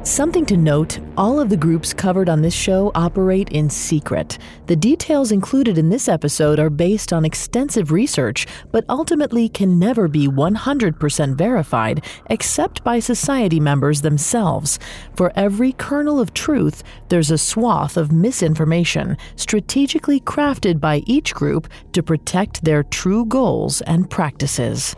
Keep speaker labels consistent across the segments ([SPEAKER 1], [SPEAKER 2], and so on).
[SPEAKER 1] Something to note, all of the groups covered on this show operate in secret. The details included in this episode are based on extensive research, but ultimately can never be 100% verified except by society members themselves. For every kernel of truth, there's a swath of misinformation strategically crafted by each group to protect their true goals and practices.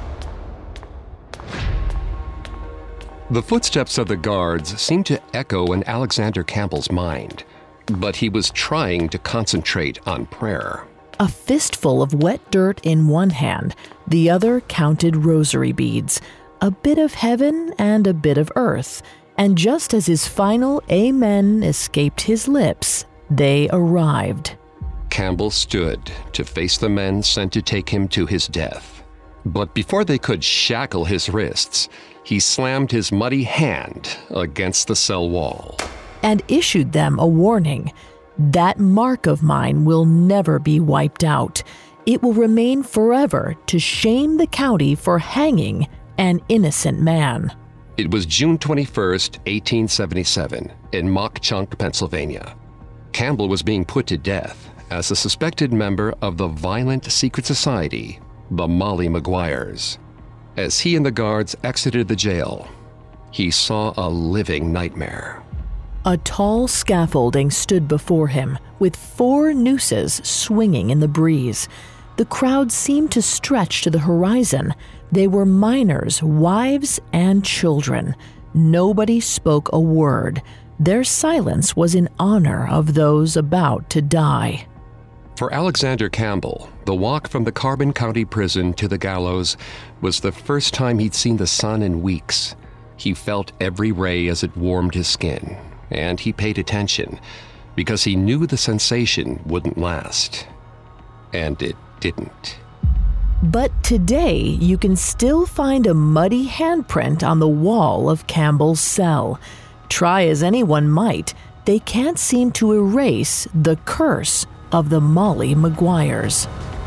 [SPEAKER 2] The footsteps of the guards seemed to echo in Alexander Campbell's mind, but he was trying to concentrate on prayer.
[SPEAKER 1] A fistful of wet dirt in one hand, the other counted rosary beads, a bit of heaven and a bit of earth. And just as his final amen escaped his lips, they arrived.
[SPEAKER 2] Campbell stood to face the men sent to take him to his death. But before they could shackle his wrists, he slammed his muddy hand against the cell wall
[SPEAKER 1] and issued them a warning. That mark of mine will never be wiped out. It will remain forever to shame the county for hanging an innocent man.
[SPEAKER 2] It was June 21st, 1877, in Mauch Chunk, Pennsylvania. Campbell was being put to death as a suspected member of the violent secret society, the Molly Maguires. As he and the guards exited the jail, he saw a living nightmare.
[SPEAKER 1] A tall scaffolding stood before him, with 4 nooses swinging in the breeze. The crowd seemed to stretch to the horizon. They were miners, wives, and children. Nobody spoke a word. Their silence was in honor of those about to die.
[SPEAKER 2] For Alexander Campbell, the walk from the Carbon County prison to the gallows was the first time he'd seen the sun in weeks. He felt every ray as it warmed his skin, and he paid attention because he knew the sensation wouldn't last. And it didn't.
[SPEAKER 1] But today, you can still find a muddy handprint on the wall of Campbell's cell. Try as anyone might, they can't seem to erase the curse of the Molly Maguires.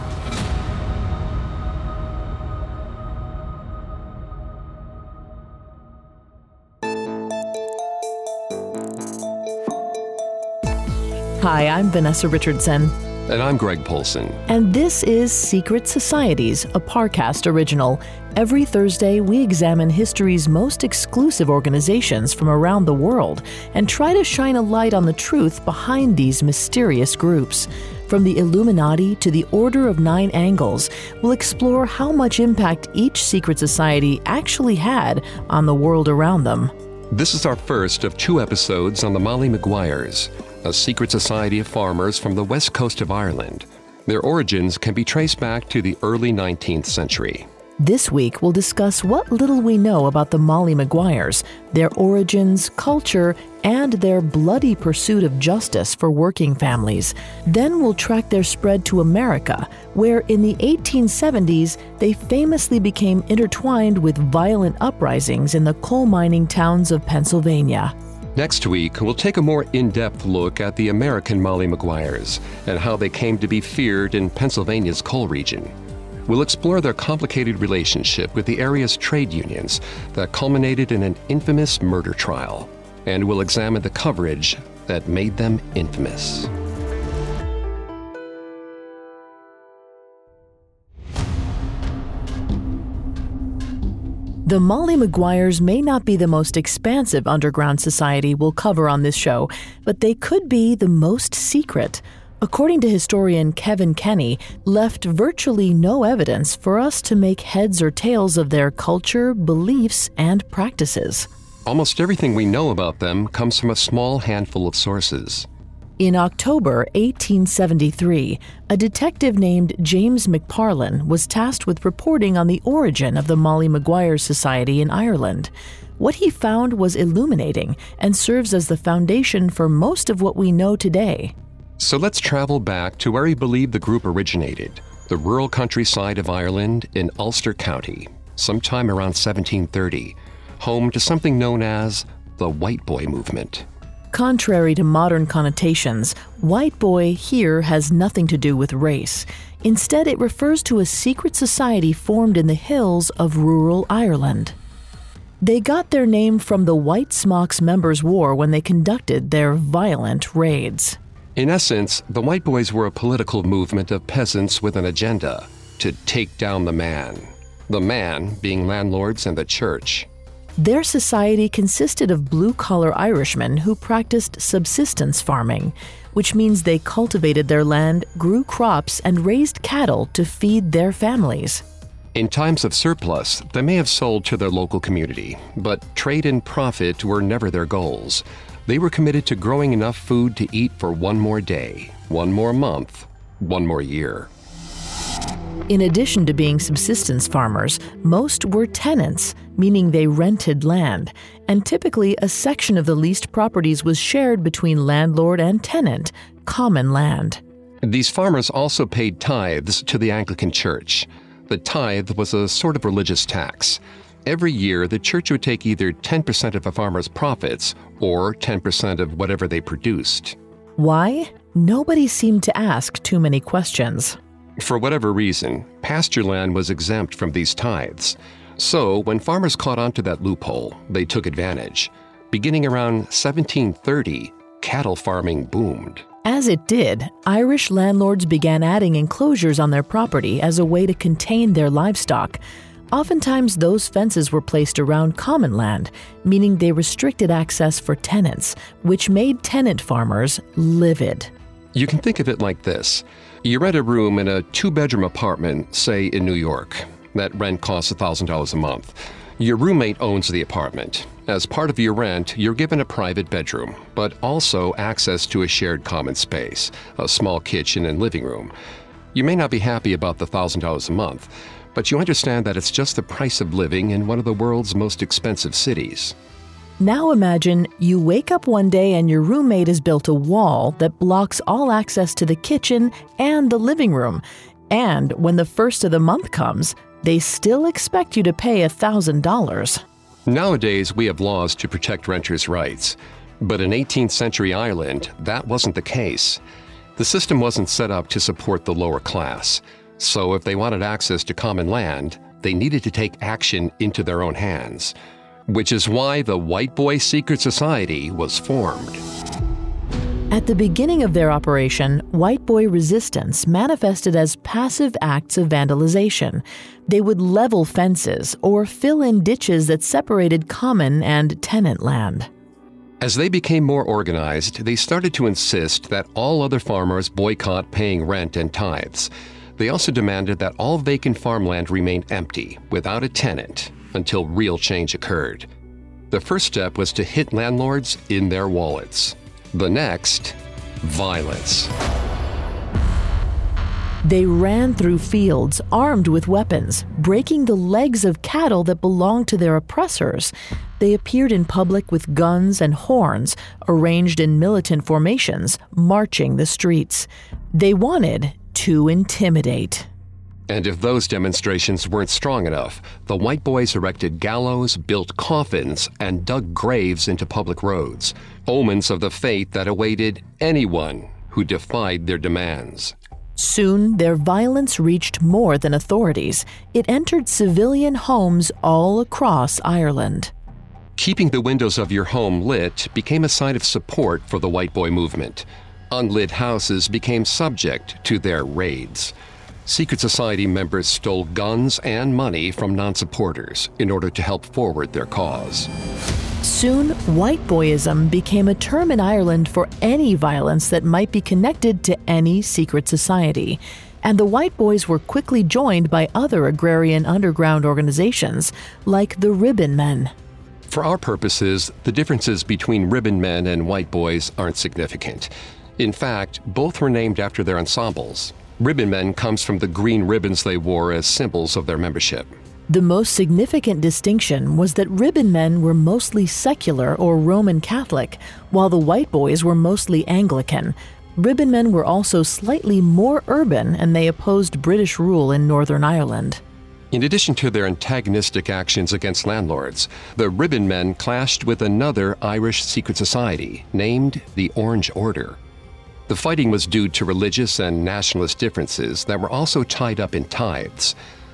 [SPEAKER 1] Hi, I'm Vanessa Richardson.
[SPEAKER 2] And I'm Greg Polson.
[SPEAKER 1] And this is Secret Societies, a Parcast original. Every Thursday, we examine history's most exclusive organizations from around the world and try to shine a light on the truth behind these mysterious groups. From the Illuminati to the Order of Nine Angles, we'll explore how much impact each secret society actually had on the world around them.
[SPEAKER 2] This is our first of 2 episodes on the Molly Maguires, a secret society of farmers from the west coast of Ireland. Their origins can be traced back to the early 19th century.
[SPEAKER 1] This week, we'll discuss what little we know about the Molly Maguires, their origins, culture, and their bloody pursuit of justice for working families. Then we'll track their spread to America, where in the 1870s, they famously became intertwined with violent uprisings in the coal mining towns of Pennsylvania.
[SPEAKER 2] Next week, we'll take a more in-depth look at the American Molly Maguires and how they came to be feared in Pennsylvania's coal region. We'll explore their complicated relationship with the area's trade unions that culminated in an infamous murder trial. And we'll examine the coverage that made them infamous.
[SPEAKER 1] The Molly Maguires may not be the most expansive underground society we'll cover on this show, but they could be the most secret. According to historian Kevin Kenny, left virtually no evidence for us to make heads or tails of their culture, beliefs, and practices.
[SPEAKER 2] Almost everything we know about them comes from a small handful of sources.
[SPEAKER 1] In October 1873, a detective named James McParlin was tasked with reporting on the origin of the Molly Maguires Society in Ireland. What he found was illuminating and serves as the foundation for most of what we know today.
[SPEAKER 2] So let's travel back to where he believed the group originated, the rural countryside of Ireland in Ulster County, sometime around 1730, home to something known as the White Boy movement.
[SPEAKER 1] Contrary to modern connotations, white boy here has nothing to do with race. Instead, it refers to a secret society formed in the hills of rural Ireland. They got their name from the White Smocks Members' War when they conducted their violent raids.
[SPEAKER 2] In essence, the White Boys were a political movement of peasants with an agenda to take down the man being landlords and the church.
[SPEAKER 1] Their society consisted of blue-collar Irishmen who practiced subsistence farming, which means they cultivated their land, grew crops, and raised cattle to feed their families.
[SPEAKER 2] In times of surplus, they may have sold to their local community, but trade and profit were never their goals. They were committed to growing enough food to eat for one more day, one more month, one more year.
[SPEAKER 1] In addition to being subsistence farmers, most were tenants, meaning they rented land, and typically a section of the leased properties was shared between landlord and tenant, common land.
[SPEAKER 2] These farmers also paid tithes to the Anglican Church. The tithe was a sort of religious tax. Every year, the church would take either 10% of a farmer's profits or 10% of whatever they produced.
[SPEAKER 1] Why? Nobody seemed to ask too many questions.
[SPEAKER 2] For whatever reason, pasture land was exempt from these tithes. So, when farmers caught on to that loophole, they took advantage. Beginning around 1730, cattle farming boomed.
[SPEAKER 1] As it did, Irish landlords began adding enclosures on their property as a way to contain their livestock. Oftentimes, those fences were placed around common land, meaning they restricted access for tenants, which made tenant farmers livid.
[SPEAKER 2] You can think of it like this. You rent a room in a 2-bedroom apartment, say in New York. That rent costs $1,000 a month. Your roommate owns the apartment. As part of your rent, you're given a private bedroom, but also access to a shared common space, a small kitchen and living room. You may not be happy about the $1,000 a month, but you understand that it's just the price of living in one of the world's most expensive cities.
[SPEAKER 1] Now imagine you wake up one day and your roommate has built a wall that blocks all access to the kitchen and the living room. And when the first of the month comes, they still expect you to pay $1,000.
[SPEAKER 2] Nowadays, we have laws to protect renters' rights. But in 18th century Ireland, that wasn't the case. The system wasn't set up to support the lower class. So if they wanted access to common land, they needed to take action into their own hands. Which is why the White Boy Secret Society was formed.
[SPEAKER 1] At the beginning of their operation, White Boy resistance manifested as passive acts of vandalization. They would level fences or fill in ditches that separated common and tenant land.
[SPEAKER 2] As they became more organized, they started to insist that all other farmers boycott paying rent and tithes. They also demanded that all vacant farmland remain empty, without a tenant, until real change occurred. The first step was to hit landlords in their wallets. The next, violence.
[SPEAKER 1] They ran through fields armed with weapons, breaking the legs of cattle that belonged to their oppressors. They appeared in public with guns and horns, arranged in militant formations, marching the streets. They wanted to intimidate.
[SPEAKER 2] And if those demonstrations weren't strong enough, the White Boys erected gallows, built coffins, and dug graves into public roads, omens of the fate that awaited anyone who defied their demands.
[SPEAKER 1] Soon, their violence reached more than authorities. It entered civilian homes all across Ireland.
[SPEAKER 2] Keeping the windows of your home lit became a sign of support for the White Boy movement. Unlit houses became subject to their raids. Secret Society members stole guns and money from non-supporters in order to help forward their cause.
[SPEAKER 1] Soon, White Boyism became a term in Ireland for any violence that might be connected to any secret society. And the White Boys were quickly joined by other agrarian underground organizations, like the Ribbon Men.
[SPEAKER 2] For our purposes, the differences between Ribbon Men and White Boys aren't significant. In fact, both were named after their ensembles. Ribbon Men comes from the green ribbons they wore as symbols of their membership.
[SPEAKER 1] The most significant distinction was that Ribbon Men were mostly secular or Roman Catholic, while the White Boys were mostly Anglican. Ribbon Men were also slightly more urban, and they opposed British rule in Northern Ireland.
[SPEAKER 2] In addition to their antagonistic actions against landlords, the Ribbon Men clashed with another Irish secret society named the Orange Order. The fighting was due to religious and nationalist differences that were also tied up in tithes.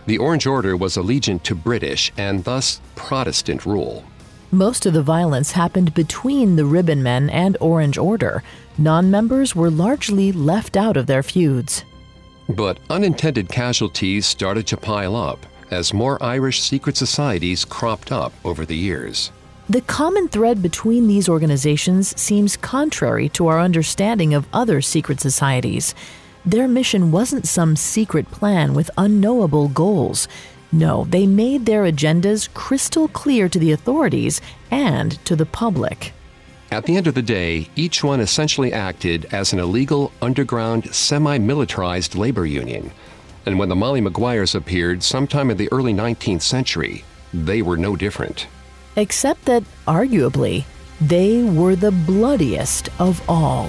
[SPEAKER 2] The Orange Order was allegiant to British and thus Protestant rule.
[SPEAKER 1] Most of the violence happened between the Ribbonmen and Orange Order. Non-members were largely left out of their feuds.
[SPEAKER 2] But unintended casualties started to pile up as more Irish secret societies cropped up over the years.
[SPEAKER 1] The common thread between these organizations seems contrary to our understanding of other secret societies. Their mission wasn't some secret plan with unknowable goals. No, they made their agendas crystal clear to the authorities and to the public.
[SPEAKER 2] At the end of the day, each one essentially acted as an illegal, underground, semi-militarized labor union. And when the Molly Maguires appeared sometime in the early 19th century, they were no different.
[SPEAKER 1] Except that, arguably, they were the bloodiest of all.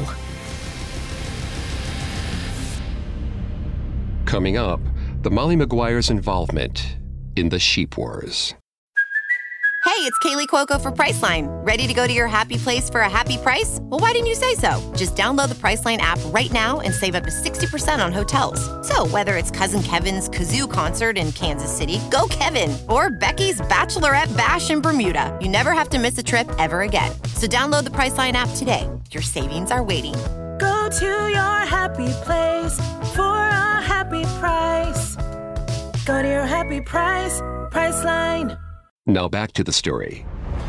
[SPEAKER 2] Coming up, the Molly Maguires' involvement in the Sheep Wars.
[SPEAKER 3] Hey, it's Kaylee Cuoco for Priceline. Ready to go to your happy place for a happy price? Well, why didn't you say so? Just download the Priceline app right now and save up to 60% on hotels. So whether it's Cousin Kevin's Kazoo Concert in Kansas City, go Kevin, or Becky's Bachelorette Bash in Bermuda, you never have to miss a trip ever again. So download the Priceline app today. Your savings are waiting.
[SPEAKER 4] Go to your happy place for a happy price. Go to your happy price, Priceline.
[SPEAKER 2] Now back to the story.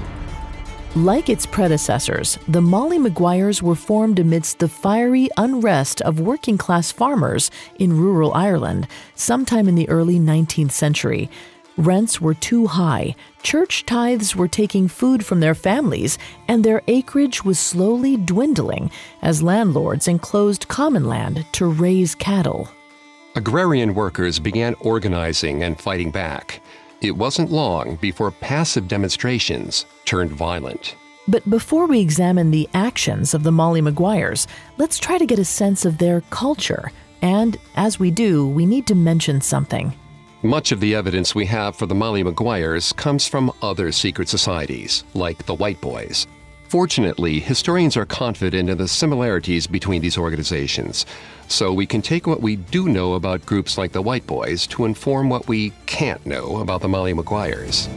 [SPEAKER 1] Like its predecessors, the Molly Maguires were formed amidst the fiery unrest of working-class farmers in rural Ireland sometime in the early 19th century. Rents were too high, church tithes were taking food from their families, and their acreage was slowly dwindling as landlords enclosed common land to raise cattle.
[SPEAKER 2] Agrarian workers began organizing and fighting back. It wasn't long before passive demonstrations turned violent.
[SPEAKER 1] But before we examine the actions of the Molly Maguires, let's try to get a sense of their culture. And as we do, we need to mention something.
[SPEAKER 2] Much of the evidence we have for the Molly Maguires comes from other secret societies, like the White Boys. Fortunately, historians are confident in the similarities between these organizations, so we can take what we do know about groups like the White Boys to inform what we can't know about the Molly Maguires.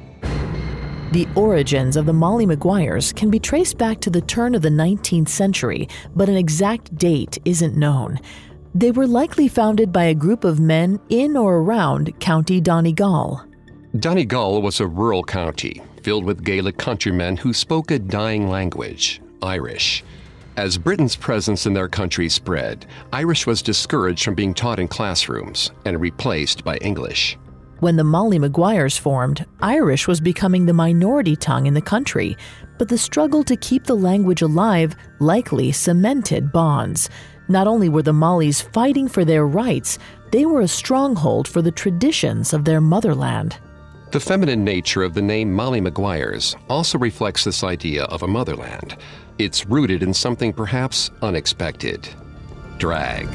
[SPEAKER 1] The origins of the Molly Maguires can be traced back to the turn of the 19th century, but an exact date isn't known. They were likely founded by a group of men in or around County Donegal.
[SPEAKER 2] Donegal was a rural county filled with Gaelic countrymen who spoke a dying language, Irish. As Britain's presence in their country spread, Irish was discouraged from being taught in classrooms and replaced by English.
[SPEAKER 1] When the Molly Maguires formed, Irish was becoming the minority tongue in the country, but the struggle to keep the language alive likely cemented bonds. Not only were the Mollys fighting for their rights, they were a stronghold for the traditions of their motherland.
[SPEAKER 2] The feminine nature of the name Molly Maguires also reflects this idea of a motherland. It's rooted in something perhaps unexpected: drag.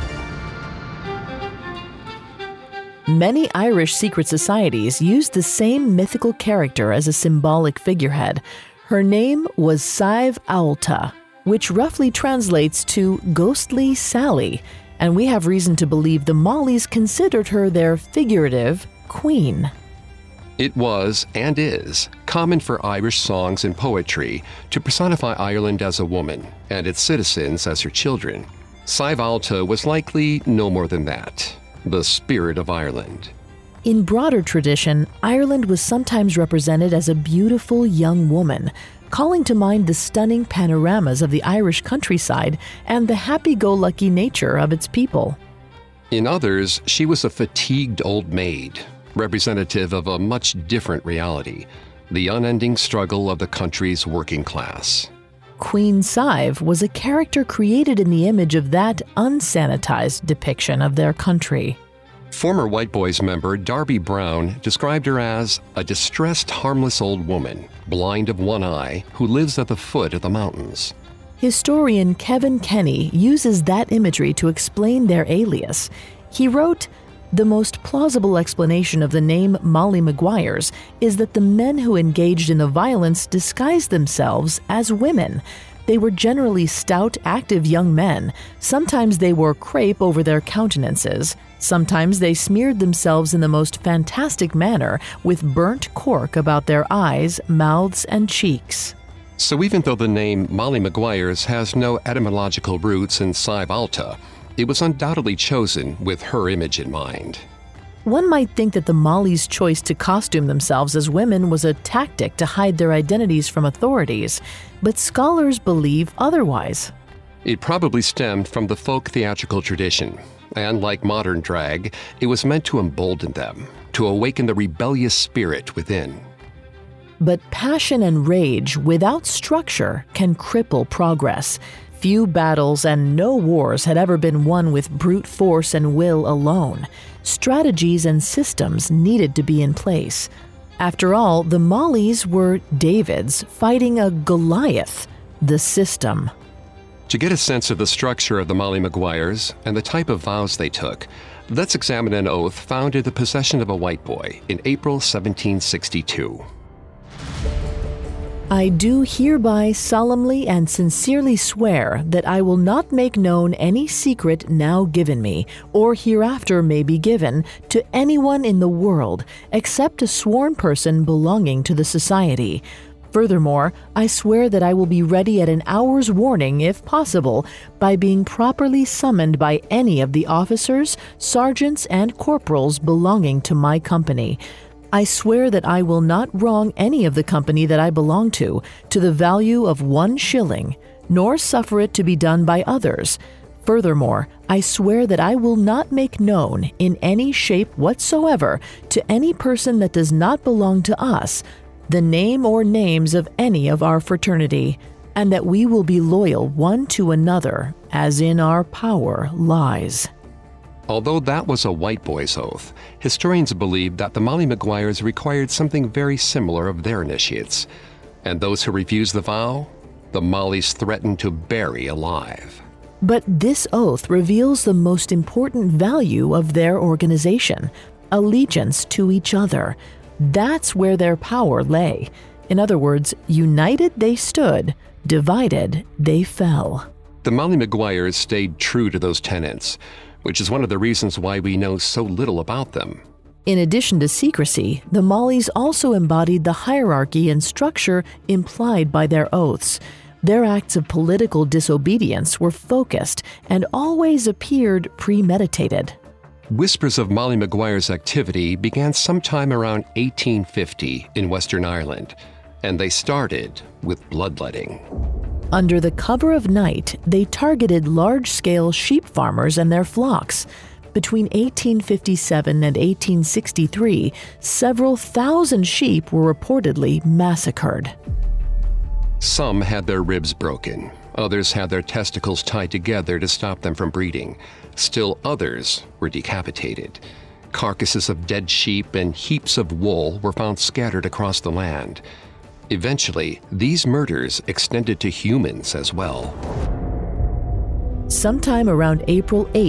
[SPEAKER 1] Many Irish secret societies used the same mythical character as a symbolic figurehead. Her name was Sibh Aolta, which roughly translates to Ghostly Sally, and we have reason to believe the Mollys considered her their figurative queen.
[SPEAKER 2] It was, and is, common for Irish songs and poetry to personify Ireland as a woman and its citizens as her children. Sibh Aolta was likely no more than that, the spirit of Ireland.
[SPEAKER 1] In broader tradition, Ireland was sometimes represented as a beautiful young woman, calling to mind the stunning panoramas of the Irish countryside and the happy-go-lucky nature of its people.
[SPEAKER 2] In others, she was a fatigued old maid, representative of a much different reality, the unending struggle of the country's working class.
[SPEAKER 1] Queen Sibh was a character created in the image of that unsanitized depiction of their country.
[SPEAKER 2] Former White Boys member Darby Brown described her as a distressed, harmless old woman, blind of one eye, who lives at the foot of the mountains.
[SPEAKER 1] Historian Kevin Kenny uses that imagery to explain their alias. He wrote, "The most plausible explanation of the name Molly Maguires is that the men who engaged in the violence disguised themselves as women. They were generally stout, active young men. Sometimes they wore crepe over their countenances. Sometimes they smeared themselves in the most fantastic manner with burnt cork about their eyes, mouths, and cheeks.
[SPEAKER 2] So even though the name Molly Maguires has no etymological roots in Sive Alta, it was undoubtedly chosen with her image in mind.
[SPEAKER 1] One might think that the Molly's choice to costume themselves as women was a tactic to hide their identities from authorities, but scholars believe otherwise.
[SPEAKER 2] It probably stemmed from the folk theatrical tradition, and like modern drag, it was meant to embolden them, to awaken the rebellious spirit within.
[SPEAKER 1] But passion and rage without structure can cripple progress. Few battles and no wars had ever been won with brute force and will alone. Strategies and systems needed to be in place. After all, the Mollys were Davids fighting a Goliath, the system.
[SPEAKER 2] To get a sense of the structure of the Molly Maguires and the type of vows they took, let's examine an oath found in the possession of a white boy in April 1762.
[SPEAKER 1] I do hereby solemnly and sincerely swear that I will not make known any secret now given me, or hereafter may be given, to anyone in the world, except a sworn person belonging to the Society. Furthermore, I swear that I will be ready at an hour's warning, if possible, by being properly summoned by any of the officers, sergeants, and corporals belonging to my company. I swear that I will not wrong any of the company that I belong to the value of 1 shilling, nor suffer it to be done by others. Furthermore, I swear that I will not make known, in any shape whatsoever, to any person that does not belong to us, the name or names of any of our fraternity, and that we will be loyal one to another, as in our power lies.
[SPEAKER 2] Although that was a white boy's oath, historians believe that the Molly Maguires required something very similar of their initiates. And those who refused the vow, the Mollys threatened to bury alive.
[SPEAKER 1] But this oath reveals the most important value of their organization: allegiance to each other. That's where their power lay. In other words, united they stood, divided they fell.
[SPEAKER 2] The Molly Maguires stayed true to those tenets, which is one of the reasons why we know so little about them.
[SPEAKER 1] In addition to secrecy, the Mollys also embodied the hierarchy and structure implied by their oaths. Their acts of political disobedience were focused and always appeared premeditated.
[SPEAKER 2] Whispers of Molly Maguire's activity began sometime around 1850 in Western Ireland, and they started with bloodletting.
[SPEAKER 1] Under the cover of night, they targeted large-scale sheep farmers and their flocks. Between 1857 and 1863, several thousand sheep were reportedly massacred.
[SPEAKER 2] Some had their ribs broken. Others had their testicles tied together to stop them from breeding. Still others were decapitated. Carcasses of dead sheep and heaps of wool were found scattered across the land. Eventually, these murders extended to humans as well.
[SPEAKER 1] Sometime around April 8,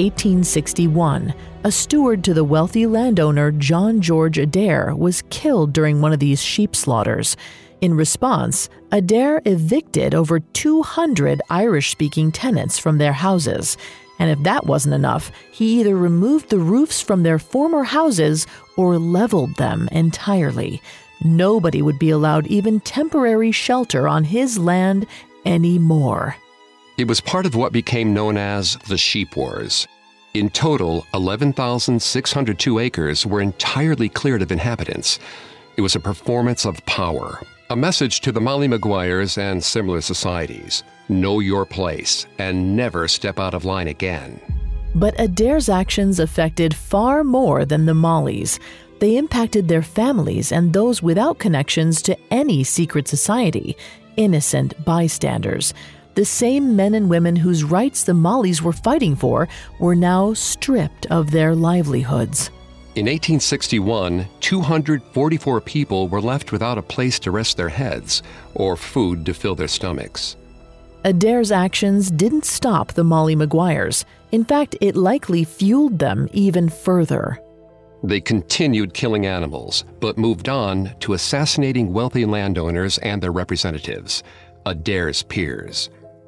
[SPEAKER 1] 1861, a steward to the wealthy landowner John George Adair was killed during one of these sheep slaughters. In response, Adair evicted over 200 Irish-speaking tenants from their houses. And if that wasn't enough, he either removed the roofs from their former houses or leveled them entirely. Nobody would be allowed even temporary shelter on his land anymore.
[SPEAKER 2] It was part of what became known as the Sheep Wars. In total, 11,602 acres were entirely cleared of inhabitants. It was a performance of power, a message to the Molly Maguires and similar societies. Know your place and never step out of line again.
[SPEAKER 1] But Adair's actions affected far more than the Mollys. They impacted their families and those without connections to any secret society, innocent bystanders. The same men and women whose rights the Mollys were fighting for were now stripped of their livelihoods.
[SPEAKER 2] In 1861, 244 people were left without a place to rest their heads or food to fill their stomachs.
[SPEAKER 1] Adair's actions didn't stop the Molly Maguires. In fact, it likely fueled them even further.
[SPEAKER 2] They continued killing animals, but moved on to assassinating wealthy landowners and their representatives, Adair's peers.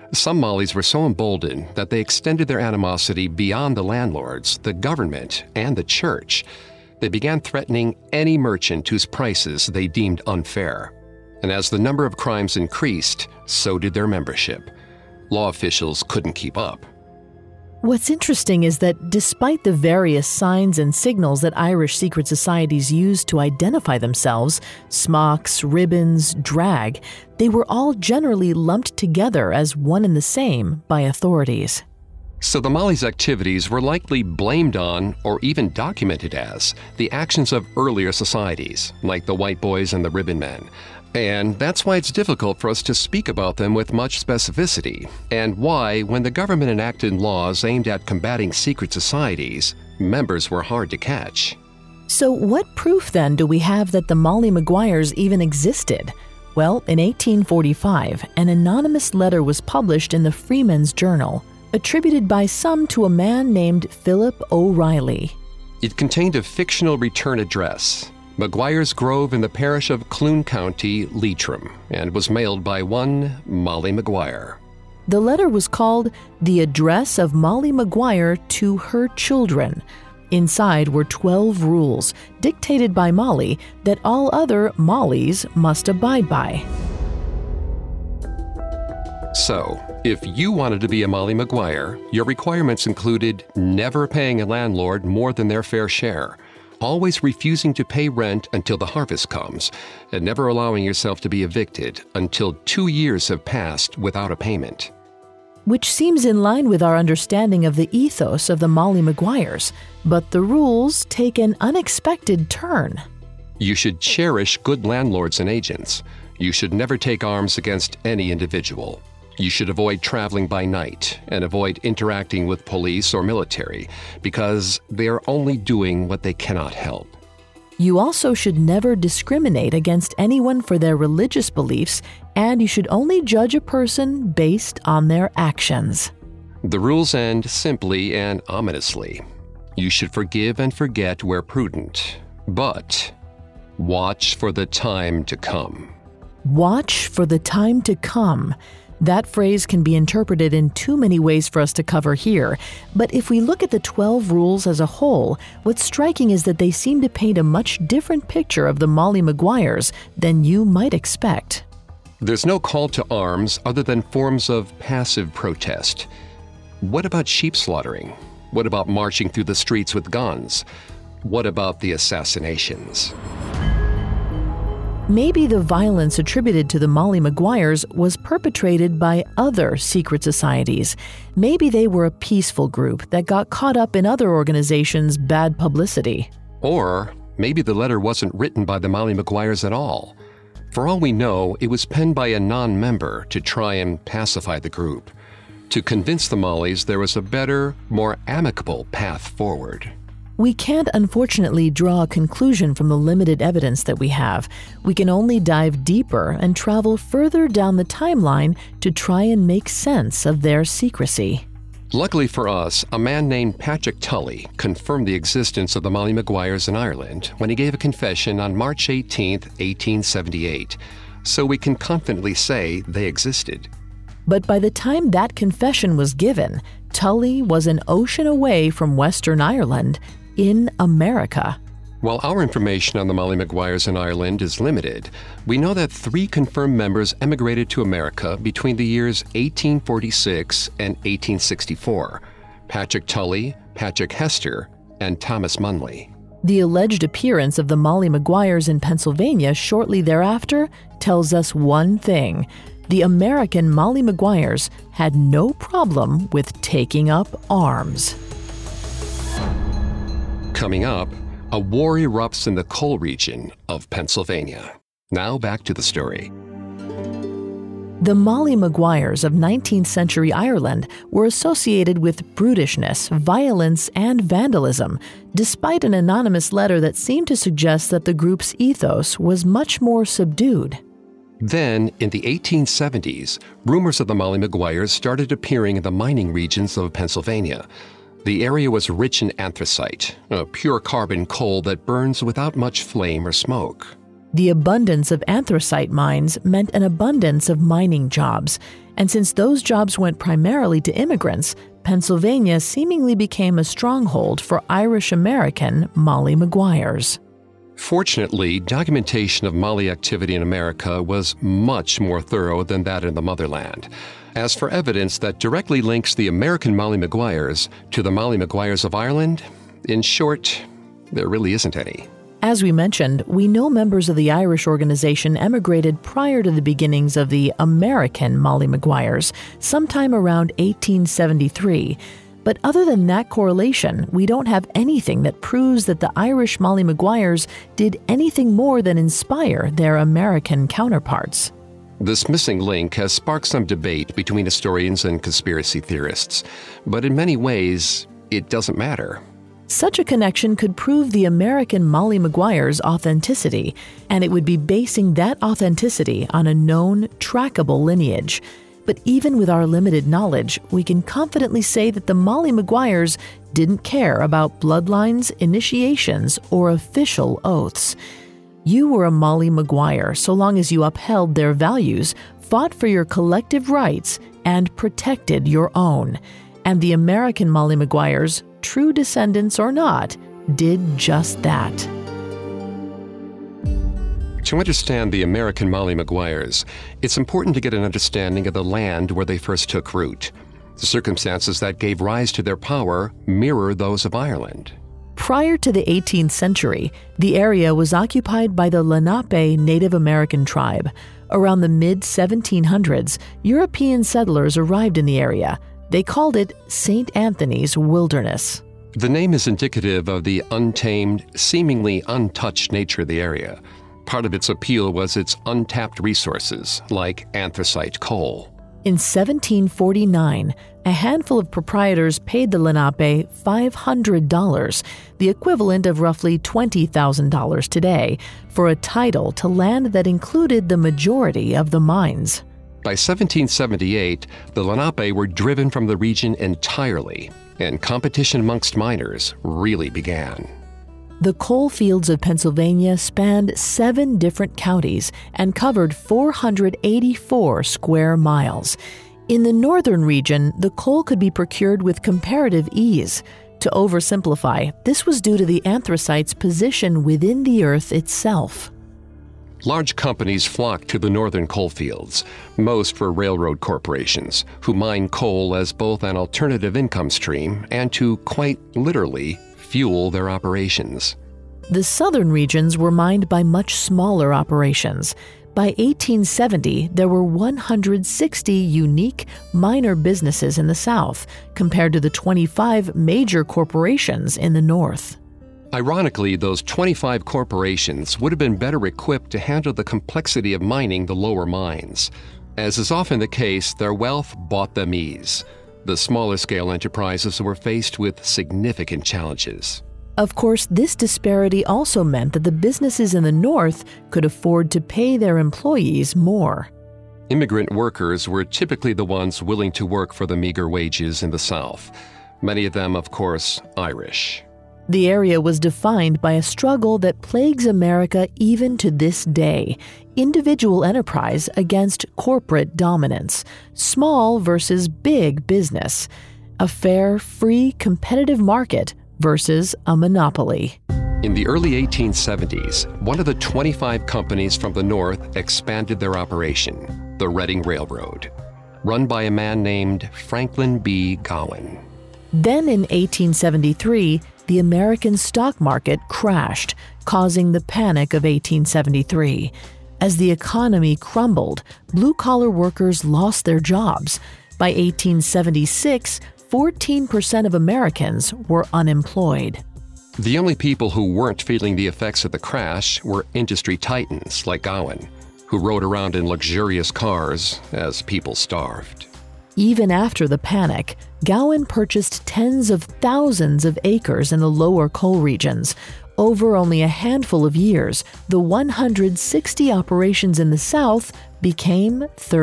[SPEAKER 2] Some Mollies were so emboldened that they extended their animosity beyond the landlords, the government, and the church. They began threatening any merchant whose prices they deemed unfair. And as the number of crimes increased, so did their membership. Law officials couldn't keep up.
[SPEAKER 1] What's interesting is that despite the various signs and signals that Irish secret societies used to identify themselves, smocks, ribbons, drag, they were all generally lumped together as one and the same by authorities.
[SPEAKER 2] So the Mollies' activities were likely blamed on, or even documented as, the actions of earlier societies, like the White Boys and the Ribbon Men. And that's why it's difficult for us to speak about them with much specificity, and why, when the government enacted laws aimed at combating secret societies, members were hard to catch.
[SPEAKER 1] So what proof then do we have that the Molly Maguires even existed? Well, in 1845, an anonymous letter was published in the Freeman's Journal, attributed by some to a man named Philip O'Reilly.
[SPEAKER 2] It contained a fictional return address, Maguire's Grove in the parish of Clune County, Leitrim, and was mailed by one Molly Maguire.
[SPEAKER 1] The letter was called The Address of Molly Maguire to Her Children. Inside were 12 rules, dictated by Molly, that all other Mollies must abide by.
[SPEAKER 2] So, if you wanted to be a Molly Maguire, your requirements included never paying a landlord more than their fair share, always refusing to pay rent until the harvest comes, and never allowing yourself to be evicted until 2 years have passed without a payment.
[SPEAKER 1] Which seems in line with our understanding of the ethos of the Molly Maguires, but the rules take an unexpected turn.
[SPEAKER 2] You should cherish good landlords and agents. You should never take arms against any individual. You should avoid traveling by night and avoid interacting with police or military because they are only doing what they cannot help.
[SPEAKER 1] You also should never discriminate against anyone for their religious beliefs, and you should only judge a person based on their actions.
[SPEAKER 2] The rules end simply and ominously. You should forgive and forget where prudent, but watch for the time to come.
[SPEAKER 1] Watch for the time to come. That phrase can be interpreted in too many ways for us to cover here, but if we look at the 12 rules as a whole, what's striking is that they seem to paint a much different picture of the Molly Maguires than you might expect.
[SPEAKER 2] There's no call to arms other than forms of passive protest. What about sheep slaughtering? What about marching through the streets with guns? What about the assassinations?
[SPEAKER 1] Maybe the violence attributed to the Molly Maguires was perpetrated by other secret societies. Maybe they were a peaceful group that got caught up in other organizations' bad publicity.
[SPEAKER 2] Or maybe the letter wasn't written by the Molly Maguires at all. For all we know, it was penned by a non-member to try and pacify the group, to convince the Mollies there was a better, more amicable path forward.
[SPEAKER 1] We can't unfortunately draw a conclusion from the limited evidence that we have. We can only dive deeper and travel further down the timeline to try and make sense of their secrecy.
[SPEAKER 2] Luckily for us, a man named Patrick Tully confirmed the existence of the Molly Maguires in Ireland when he gave a confession on March 18, 1878. So we can confidently say they existed.
[SPEAKER 1] But by the time that confession was given, Tully was an ocean away from Western Ireland, in America.
[SPEAKER 2] While our information on the Molly Maguires in Ireland is limited, we know that 3 confirmed members emigrated to America between the years 1846 and 1864: Patrick Tully, Patrick Hester, and Thomas Munley.
[SPEAKER 1] The alleged appearance of the Molly Maguires in Pennsylvania shortly thereafter tells us one thing: the American Molly Maguires had no problem with taking up arms.
[SPEAKER 2] Coming up, a war erupts in the coal region of Pennsylvania. Now back to the story.
[SPEAKER 1] The Molly Maguires of 19th century Ireland were associated with brutishness, violence, and vandalism, despite an anonymous letter that seemed to suggest that the group's ethos was much more subdued.
[SPEAKER 2] Then, in the 1870s, rumors of the Molly Maguires started appearing in the mining regions of Pennsylvania. The area was rich in anthracite, a pure carbon coal that burns without much flame or smoke.
[SPEAKER 1] The abundance of anthracite mines meant an abundance of mining jobs, And since those jobs went primarily to immigrants, Pennsylvania seemingly became a stronghold for Irish-American Molly Maguires.
[SPEAKER 2] Fortunately, documentation of Molly activity in America was much more thorough than that in the motherland. As for evidence that directly links the American Molly Maguires to the Molly Maguires of Ireland, in short, there really isn't any.
[SPEAKER 1] As we mentioned, we know members of the Irish organization emigrated prior to the beginnings of the American Molly Maguires, sometime around 1873. But other than that correlation, we don't have anything that proves that the Irish Molly Maguires did anything more than inspire their American counterparts.
[SPEAKER 2] This missing link has sparked some debate between historians and conspiracy theorists, but in many ways, it doesn't matter.
[SPEAKER 1] Such a connection could prove the American Molly Maguires' authenticity, and it would be basing that authenticity on a known, trackable lineage. But even with our limited knowledge, we can confidently say that the Molly Maguires didn't care about bloodlines, initiations, or official oaths. You were a Molly Maguire so long as you upheld their values, fought for your collective rights, and protected your own. And the American Molly Maguires, true descendants or not, did just that.
[SPEAKER 2] To understand the American Molly Maguires, it's important to get an understanding of the land where they first took root. The circumstances that gave rise to their power mirror those of Ireland.
[SPEAKER 1] Prior to the 18th century, the area was occupied by the Lenape Native American tribe. Around the mid-1700s, European settlers arrived in the area. They called it St. Anthony's Wilderness.
[SPEAKER 2] The name is indicative of the untamed, seemingly untouched nature of the area. Part of its appeal was its untapped resources, like anthracite coal.
[SPEAKER 1] In 1749, a handful of proprietors paid the Lenape $500, the equivalent of roughly $20,000 today, for a title to land that included the majority of the mines.
[SPEAKER 2] By 1778, the Lenape were driven from the region entirely, and competition amongst miners really began.
[SPEAKER 1] The coal fields of Pennsylvania spanned 7 different counties and covered 484 square miles. In the northern region, the coal could be procured with comparative ease. To oversimplify, this was due to the anthracite's position within the earth itself.
[SPEAKER 2] Large companies flocked to the northern coal fields, most were railroad corporations, who mined coal as both an alternative income stream and to, quite literally, fuel their operations.
[SPEAKER 1] The southern regions were mined by much smaller operations. By 1870, there were 160 unique minor businesses in the South, compared to the 25 major corporations in the North.
[SPEAKER 2] Ironically, those 25 corporations would have been better equipped to handle the complexity of mining the lower mines. As is often the case, their wealth bought them ease. The smaller-scale enterprises were faced with significant challenges.
[SPEAKER 1] Of course, this disparity also meant that the businesses in the North could afford to pay their employees more.
[SPEAKER 2] Immigrant workers were typically the ones willing to work for the meager wages in the South. Many of them, of course, Irish.
[SPEAKER 1] The area was defined by a struggle that plagues America even to this day: individual enterprise against corporate dominance, small versus big business, a fair, free, competitive market versus a monopoly.
[SPEAKER 2] In the early 1870s, one of the 25 companies from the North expanded their operation, the Reading Railroad, run by a man named Franklin B. Gowen.
[SPEAKER 1] Then in 1873, the American stock market crashed, causing the Panic of 1873. As the economy crumbled, blue-collar workers lost their jobs. By 1876, 14% of Americans were unemployed.
[SPEAKER 2] The only people who weren't feeling the effects of the crash were industry titans like Gowen, who rode around in luxurious cars as people starved.
[SPEAKER 1] Even after the panic, Gowen purchased tens of thousands of acres in the lower coal regions. Over only a handful of years, the 160 operations in the South became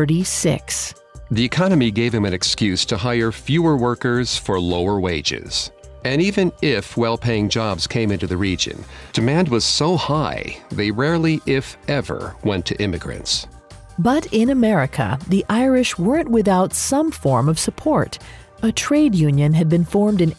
[SPEAKER 1] 36.
[SPEAKER 2] The economy gave him an excuse to hire fewer workers for lower wages. And even if well-paying jobs came into the region, demand was so high, they rarely, if ever, went to immigrants.
[SPEAKER 1] But in America, the Irish weren't without some form of support. A trade union had been formed in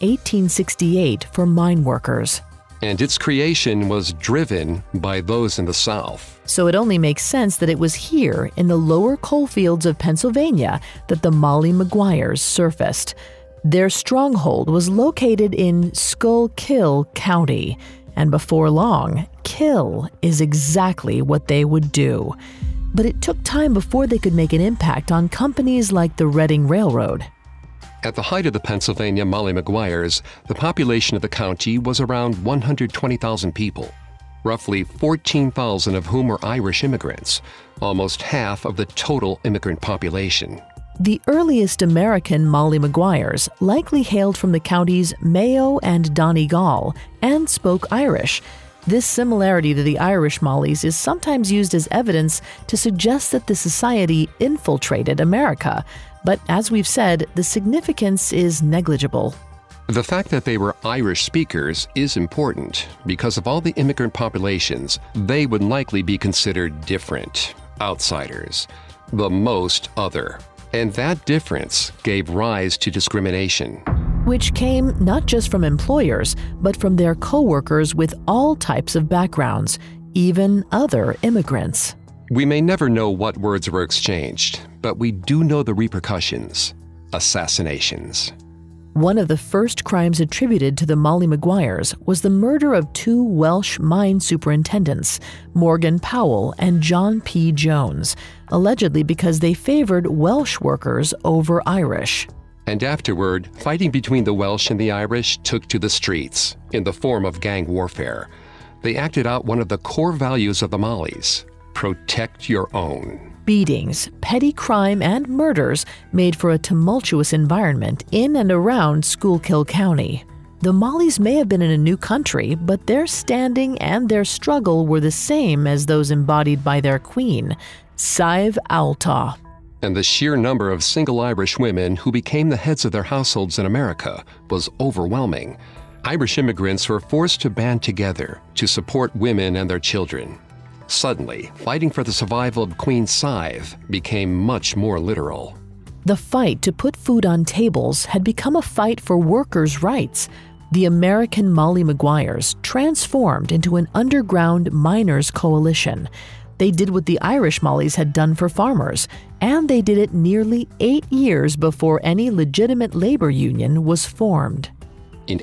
[SPEAKER 1] 1868 for mine workers.
[SPEAKER 2] And its creation was driven by those in the South.
[SPEAKER 1] So it only makes sense that it was here, in the lower coalfields of Pennsylvania, that the Molly Maguires surfaced. Their stronghold was located in Schuylkill County, and before long, kill is exactly what they would do. But it took time before they could make an impact on companies like the Reading Railroad.
[SPEAKER 2] At the height of the Pennsylvania Molly Maguires, the population of the county was around 120,000 people, roughly 14,000 of whom were Irish immigrants, almost half of the total immigrant population.
[SPEAKER 1] The earliest American Molly Maguires likely hailed from the counties Mayo and Donegal and spoke Irish. This similarity to the Irish Mollies is sometimes used as evidence to suggest that the society infiltrated America. But as we've said, the significance is negligible.
[SPEAKER 2] The fact that they were Irish speakers is important because of all the immigrant populations, they would likely be considered different, outsiders, the most other. And that difference gave rise to discrimination.
[SPEAKER 1] Which came not just from employers, but from their co-workers with all types of backgrounds, even other immigrants.
[SPEAKER 2] We may never know what words were exchanged, but we do know the repercussions: assassinations.
[SPEAKER 1] One of the first crimes attributed to the Molly Maguires was the murder of two Welsh mine superintendents, Morgan Powell and John P. Jones, allegedly because they favored Welsh workers over Irish.
[SPEAKER 2] And afterward, fighting between the Welsh and the Irish took to the streets in the form of gang warfare. They acted out one of the core values of the Mollies: protect your own.
[SPEAKER 1] Beatings, petty crime, and murders made for a tumultuous environment in and around Schuylkill County. The Mollies may have been in a new country, but their standing and their struggle were the same as those embodied by their queen, Sibh Alta.
[SPEAKER 2] And the sheer number of single Irish women who became the heads of their households in America was overwhelming. Irish immigrants were forced to band together to support women and their children. Suddenly, fighting for the survival of Queen Sibh became much more literal.
[SPEAKER 1] The fight to put food on tables had become a fight for workers' rights. The American Molly Maguires transformed into an underground miners' coalition. They did what the Irish Mollies had done for farmers, and they did it nearly 8 years before any legitimate labor union was formed.
[SPEAKER 2] In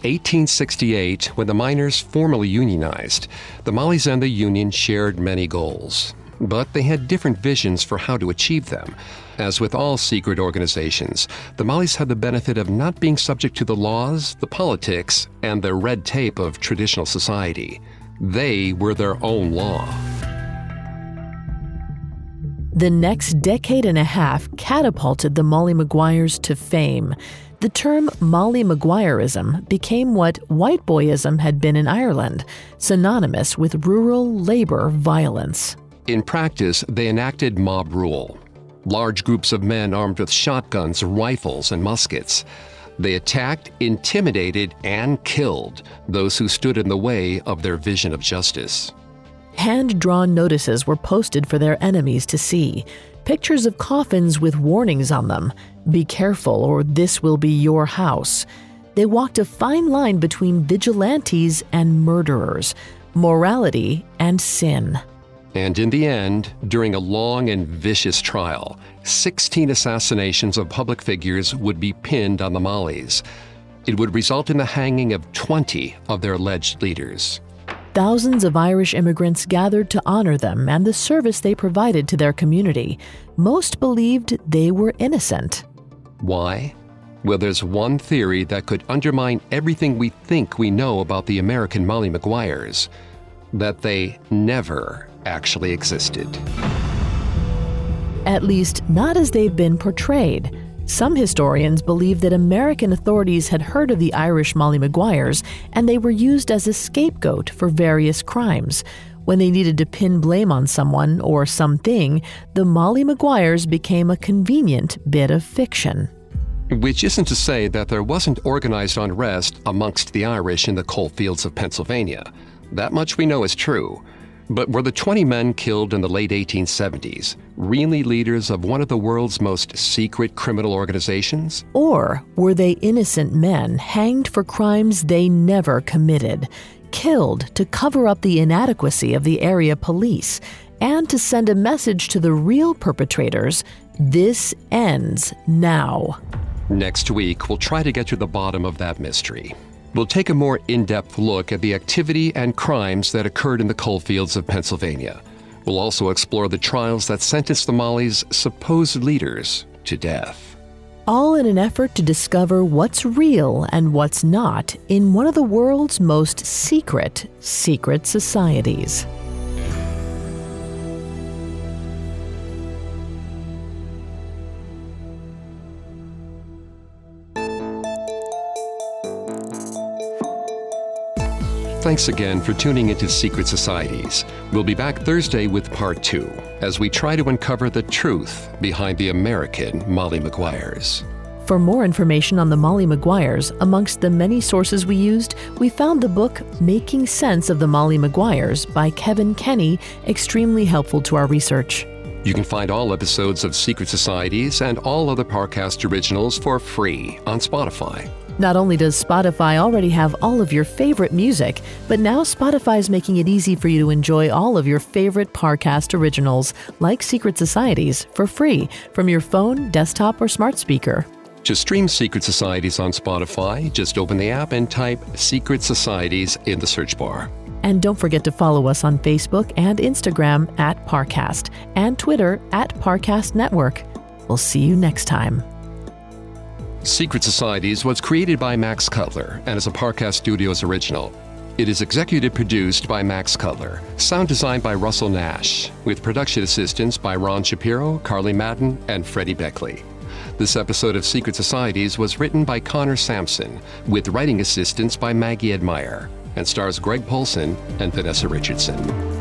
[SPEAKER 2] 1868, when the miners formally unionized, the Mollies and the Union shared many goals. But they had different visions for how to achieve them. As with all secret organizations, the Mollies had the benefit of not being subject to the laws, the politics, and the red tape of traditional society. They were their own law.
[SPEAKER 1] The next decade and a half catapulted the Molly Maguires to fame. The term Molly Maguireism became what white boyism had been in Ireland, synonymous with rural labor violence.
[SPEAKER 2] In practice, they enacted mob rule. Large groups of men armed with shotguns, rifles, and muskets. They attacked, intimidated, and killed those who stood in the way of their vision of justice.
[SPEAKER 1] Hand-drawn notices were posted for their enemies to see. Pictures of coffins with warnings on them. Be careful or this will be your house. They walked a fine line between vigilantes and murderers, morality and sin.
[SPEAKER 2] And in the end, during a long and vicious trial, 16 assassinations of public figures would be pinned on the Mollies. It would result in the hanging of 20 of their alleged leaders.
[SPEAKER 1] Thousands of Irish immigrants gathered to honor them and the service they provided to their community. Most believed they were innocent.
[SPEAKER 2] Why? Well, there's one theory that could undermine everything we think we know about the American Molly Maguires: that they never actually existed.
[SPEAKER 1] At least not as they've been portrayed. Some historians believe that American authorities had heard of the Irish Molly Maguires and they were used as a scapegoat for various crimes. When they needed to pin blame on someone or something, the Molly Maguires became a convenient bit of fiction.
[SPEAKER 2] Which isn't to say that there wasn't organized unrest amongst the Irish in the coal fields of Pennsylvania. That much we know is true. But were the 20 men killed in the late 1870s really leaders of one of the world's most secret criminal organizations?
[SPEAKER 1] Or were they innocent men hanged for crimes they never committed, killed to cover up the inadequacy of the area police, and to send a message to the real perpetrators, this ends now?
[SPEAKER 2] Next week, we'll try to get to the bottom of that mystery. We'll take a more in-depth look at the activity and crimes that occurred in the coal fields of Pennsylvania. We'll also explore the trials that sentenced the Molly's supposed leaders to death.
[SPEAKER 1] All in an effort to discover what's real and what's not in one of the world's most secret societies.
[SPEAKER 2] Thanks again for tuning into Secret Societies. We'll be back Thursday with Part 2, as we try to uncover the truth behind the American Molly Maguires.
[SPEAKER 1] For more information on the Molly Maguires, amongst the many sources we used, we found the book Making Sense of the Molly Maguires by Kevin Kenny extremely helpful to our research.
[SPEAKER 2] You can find all episodes of Secret Societies and all other Parcast originals for free on Spotify.
[SPEAKER 1] Not only does Spotify already have all of your favorite music, but now Spotify is making it easy for you to enjoy all of your favorite Parcast originals, like Secret Societies, for free from your phone, desktop, or smart speaker.
[SPEAKER 2] To stream Secret Societies on Spotify, just open the app and type Secret Societies in the search bar.
[SPEAKER 1] And don't forget to follow us on Facebook and Instagram at Parcast and Twitter at Parcast Network. We'll see you next time.
[SPEAKER 2] Secret Societies was created by Max Cutler and is a Parcast Studios original. It is executive produced by Max Cutler, sound designed by Russell Nash, with production assistance by Ron Shapiro, Carly Madden, and Freddie Beckley. This episode of Secret Societies was written by Connor Sampson, with writing assistance by Maggie Edmeyer, and stars Greg Polson and Vanessa Richardson.